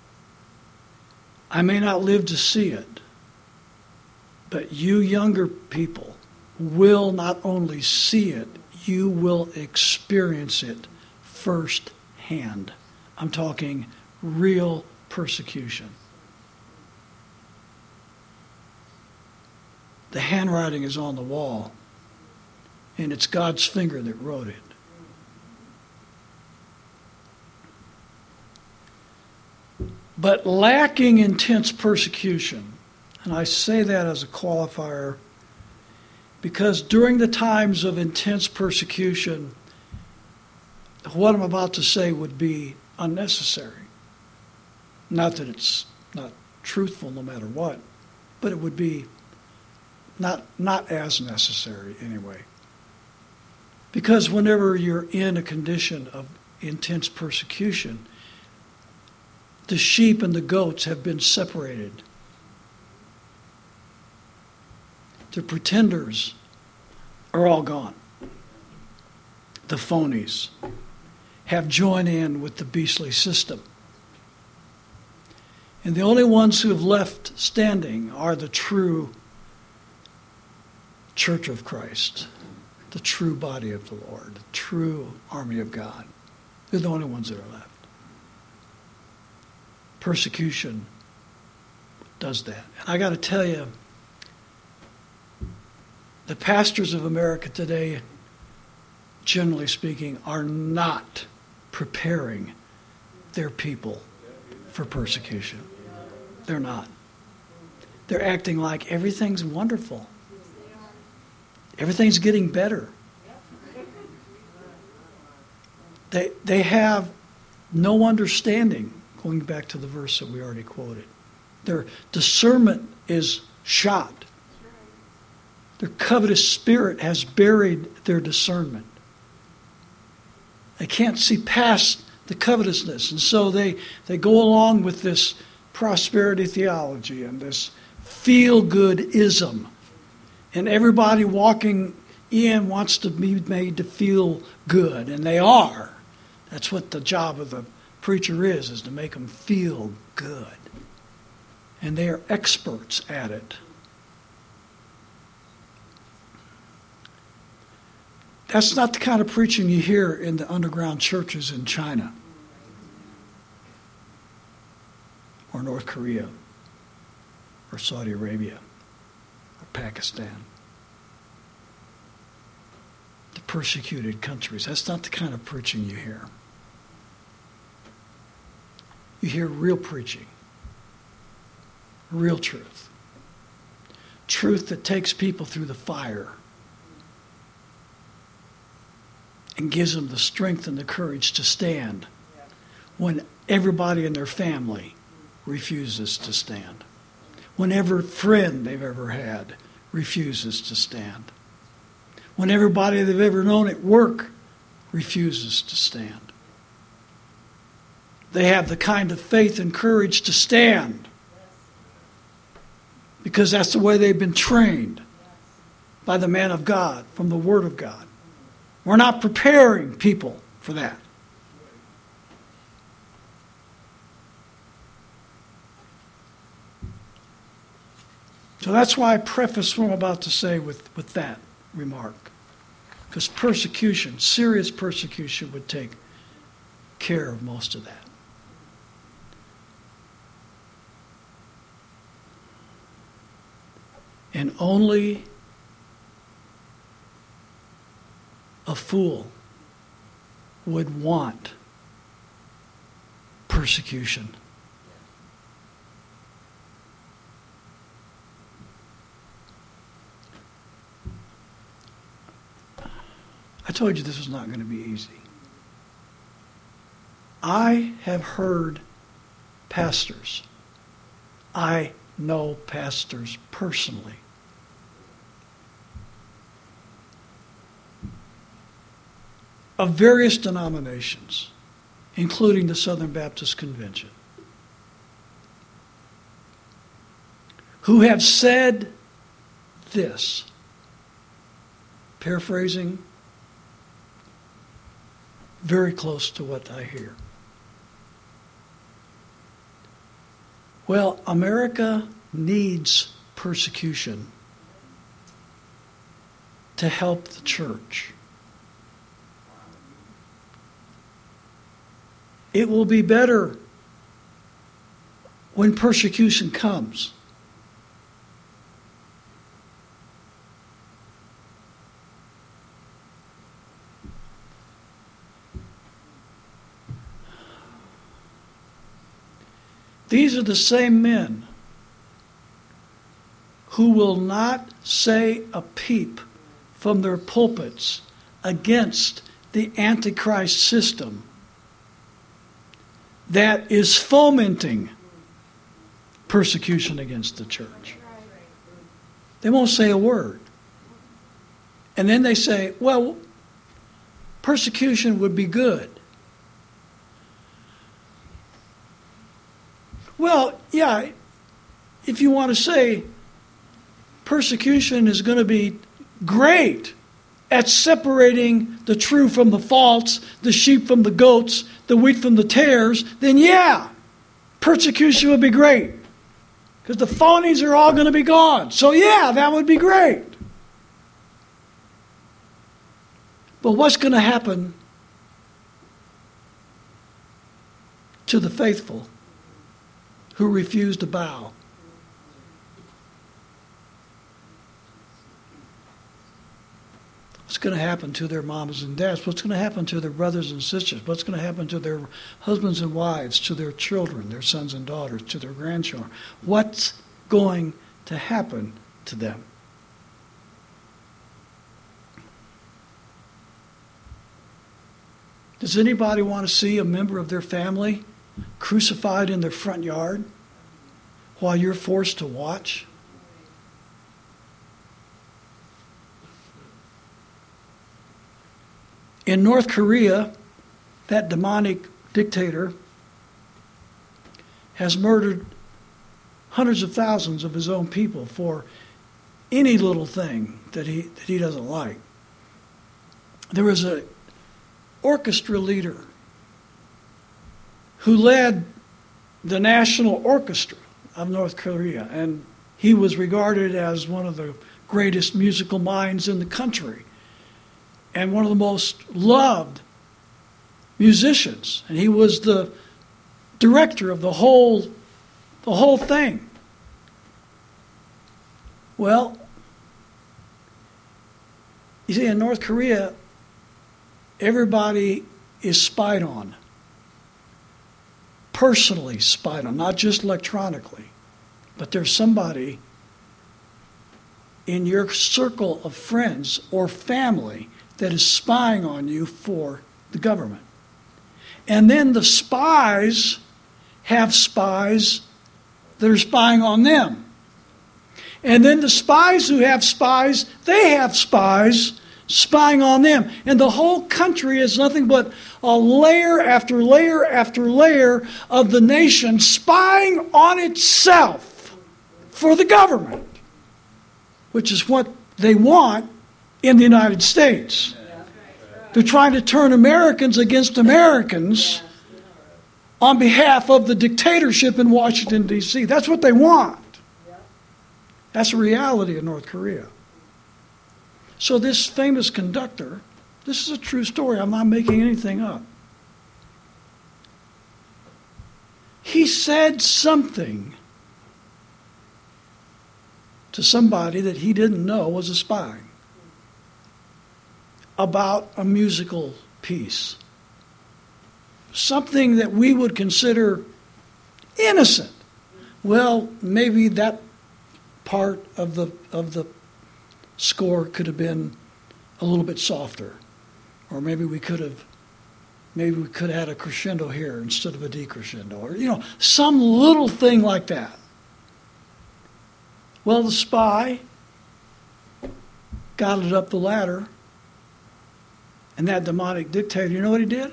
I may not live to see it, but you younger people will not only see it, you will experience it firsthand. I'm talking real persecution. The handwriting is on the wall, and it's God's finger that wrote it. But lacking intense persecution, and I say that as a qualifier because during the times of intense persecution, what I'm about to say would be unnecessary. Not that it's not truthful no matter what, but it would be not, not as necessary anyway. Because whenever you're in a condition of intense persecution, the sheep and the goats have been separated. The pretenders are all gone. The phonies have joined in with the beastly system. And the only ones who have left standing are the true Church of Christ, the true body of the Lord, the true army of God. They're the only ones that are left. Persecution does that. And I got to tell you, the pastors of America today, generally speaking, are not preparing their people for persecution. They're not. They're acting like everything's wonderful. Everything's getting better. They, they have no understanding, going back to the verse that we already quoted. Their discernment is shot. Their covetous spirit has buried their discernment. They can't see past the covetousness. And so they, they go along with this prosperity theology and this feel-good-ism. And everybody walking in wants to be made to feel good. And they are. That's what the job of the preacher is, is to make them feel good. And they are experts at it. That's not the kind of preaching you hear in the underground churches in China or North Korea or Saudi Arabia or Pakistan. The persecuted countries. That's not the kind of preaching you hear. You hear real preaching, real truth. Truth that takes people through the fire and gives them the strength and the courage to stand when everybody in their family refuses to stand. When every friend they've ever had refuses to stand. When everybody they've ever known at work refuses to stand. They have the kind of faith and courage to stand because that's the way they've been trained by the man of God, from the Word of God. We're not preparing people for that. So that's why I preface what I'm about to say with, with that remark. Because persecution, serious persecution, would take care of most of that. And only a fool would want persecution. I told you this was not going to be easy. I have heard pastors. I know pastors personally. Of various denominations, including the Southern Baptist Convention, who have said this, paraphrasing, very close to what I hear. Well, America needs persecution to help the church. It will be better when persecution comes. These are the same men who will not say a peep from their pulpits against the Antichrist system that is fomenting persecution against the church. They won't say a word. And then they say, well, persecution would be good. Well, yeah, if you want to say persecution is going to be great at separating the true from the false, the sheep from the goats, the wheat from the tares, then yeah, persecution would be great. Because the phonies are all going to be gone. So yeah, that would be great. But what's going to happen to the faithful who refuse to bow? What's going to happen to their mamas and dads? What's going to happen to their brothers and sisters? What's going to happen to their husbands and wives, to their children, their sons and daughters, to their grandchildren? What's going to happen to them? Does anybody want to see a member of their family crucified in their front yard while you're forced to watch? In North Korea, that demonic dictator has murdered hundreds of thousands of his own people for any little thing that he that he doesn't like. There was an orchestra leader who led the national orchestra of North Korea, and he was regarded as one of the greatest musical minds in the country and one of the most loved musicians. And he was the director of the whole, the whole thing. Well, you see, in North Korea, everybody is spied on. Personally spied on, not just electronically. But there's somebody in your circle of friends or family that is spying on you for the government. And then the spies have spies that are spying on them. And then the spies who have spies, they have spies spying on them. And the whole country is nothing but a layer after layer after layer of the nation spying on itself for the government, which is what they want in the United States. They're trying to turn Americans against Americans on behalf of the dictatorship in Washington, D C That's what they want. That's the reality of North Korea. So this famous conductor, this is a true story. I'm not making anything up. He said something to somebody that he didn't know was a spy about a musical piece. Something that we would consider innocent. Well, maybe that part of the of the score could have been a little bit softer. Or maybe we could have maybe we could have had a crescendo here instead of a decrescendo. Or, you know, some little thing like that. Well, the spy got it up the ladder, and that demonic dictator, you know what he did?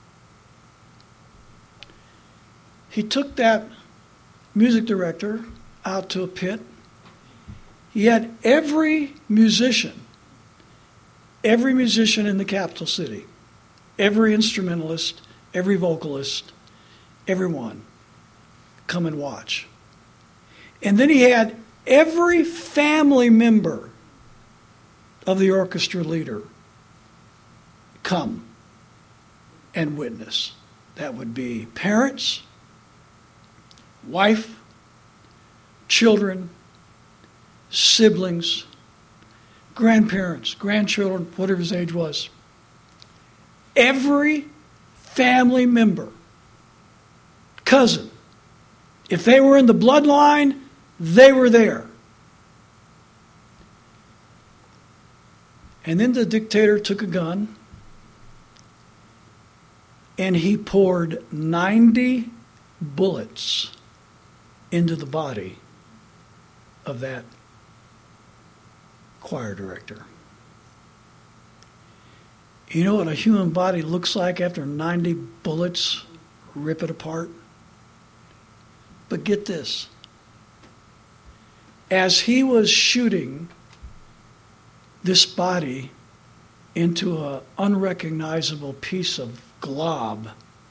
He took that music director out to a pit. He had every musician, every musician in the capital city, every instrumentalist, every vocalist, everyone come and watch. And then he had every family member of the orchestra leader come and witness. That would be parents, wife, children, siblings, grandparents, grandchildren, whatever his age was. Every family member, cousin, if they were in the bloodline, they were there. And then the dictator took a gun and he poured ninety bullets into the body of that choir director. You know what a human body looks like after ninety bullets rip it apart? But get this. As he was shooting this body into an unrecognizable piece of glob,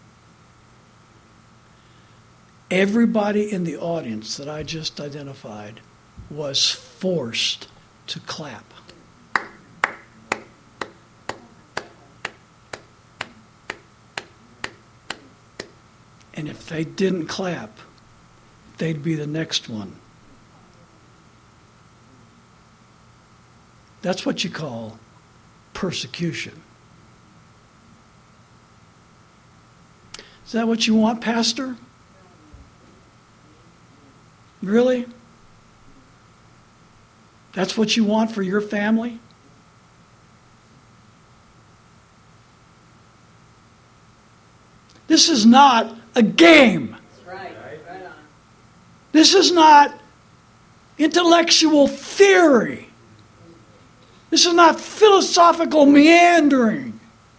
everybody in the audience that I just identified was forced to clap. And if they didn't clap, they'd be the next one. That's what you call persecution. Is that what you want, Pastor? Really? That's what you want for your family? This is not a game. That's right. Right on. This is not intellectual theory. This is not philosophical meandering.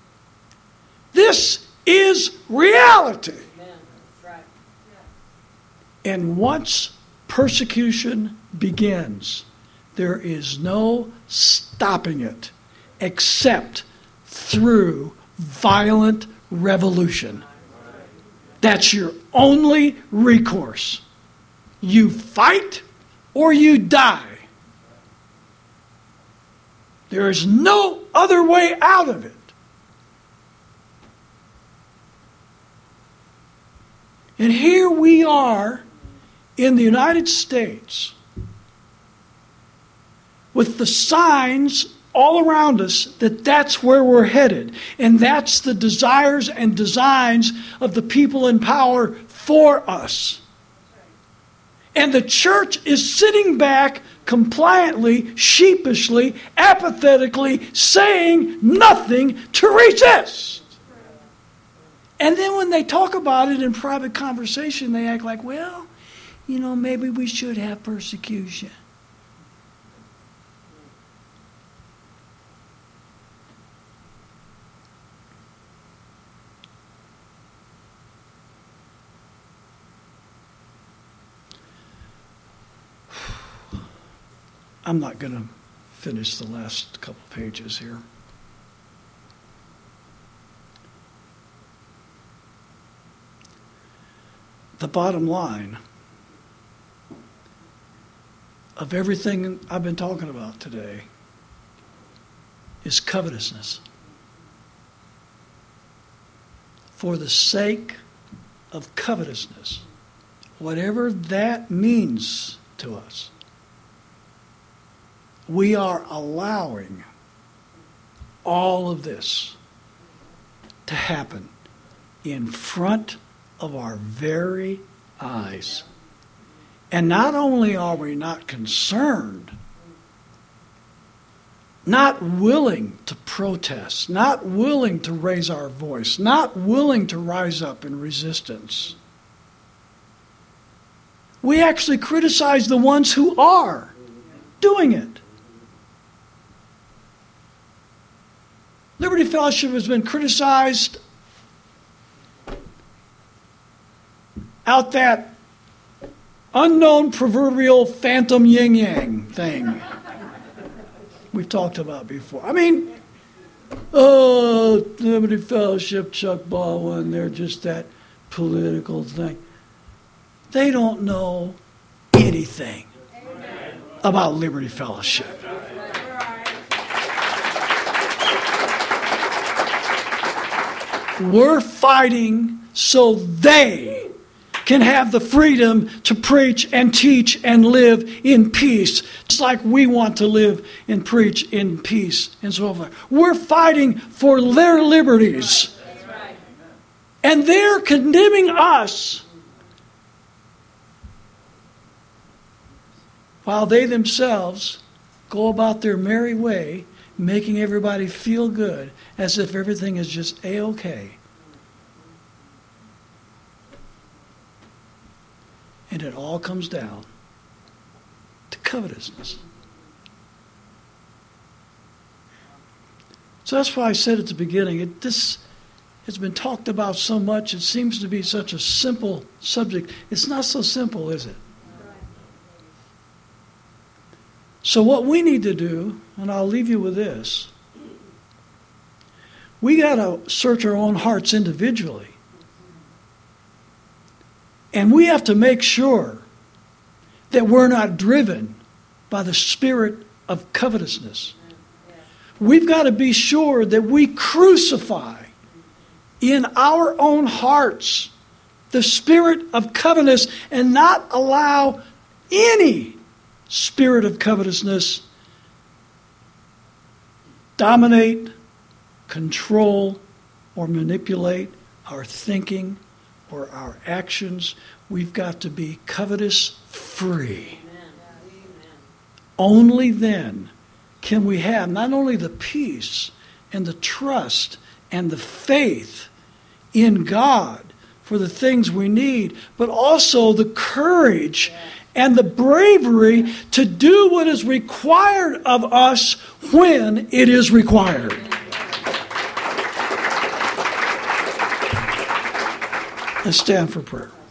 This is reality. Amen. That's right. And once persecution begins, there is no stopping it except through violent revolution. That's your only recourse. You fight or you die. There is no other way out of it. And here we are in the United States with the signs all around us that that's where we're headed. And that's the desires and designs of the people in power for us. And the church is sitting back compliantly, sheepishly, apathetically, saying nothing to resist. And then when they talk about it in private conversation, they act like, well, you know, maybe we should have persecution. I'm not going to finish the last couple pages here. The bottom line of everything I've been talking about today is covetousness. For the sake of covetousness, whatever that means to us, we are allowing all of this to happen in front of our very eyes. And not only are we not concerned, not willing to protest, not willing to raise our voice, not willing to rise up in resistance, we actually criticize the ones who are doing it. Liberty Fellowship has been criticized out that unknown proverbial phantom yin-yang thing we've talked about before. I mean, oh, Liberty Fellowship, Chuck Baldwin, they're just that political thing. They don't know anything about Liberty Fellowship. We're fighting so they can have the freedom to preach and teach and live in peace, just like we want to live and preach in peace and so forth. We're fighting for their liberties. And they're condemning us while they themselves go about their merry way, making everybody feel good as if everything is just A-okay. And it all comes down to covetousness. So that's why I said at the beginning, it, this has been talked about so much. It seems to be such a simple subject. It's not so simple, is it? So what we need to do, and I'll leave you with this, we got to search our own hearts individually. And we have to make sure that we're not driven by the spirit of covetousness. We've got to be sure that we crucify in our own hearts the spirit of covetousness and not allow any spirit of covetousness dominate, control, or manipulate our thinking or our actions. We've got to be covetous free. Only then can we have not only the peace and the trust and the faith in God for the things we need, but also the courage and the bravery to do what is required of us when it is required. Let's stand for prayer.